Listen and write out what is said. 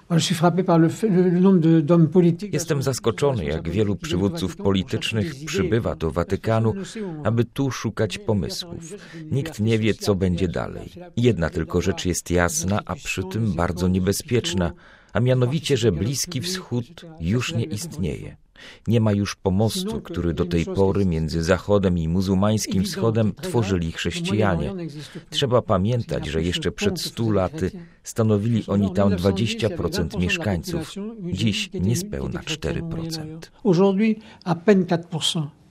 Jestem zaskoczony, jak wielu przywódców politycznych przybywa do Watykanu, aby tu szukać pomysłów. Nikt nie wie, co będzie dalej. Jedna tylko rzecz jest jasna, a przy tym bardzo niebezpieczna, a mianowicie, że Bliski Wschód już nie istnieje. Nie ma już pomostu, który do tej pory między Zachodem i muzułmańskim Wschodem tworzyli chrześcijanie. Trzeba pamiętać, że jeszcze przed 100 laty stanowili oni tam 20% mieszkańców. Dziś niespełna 4%.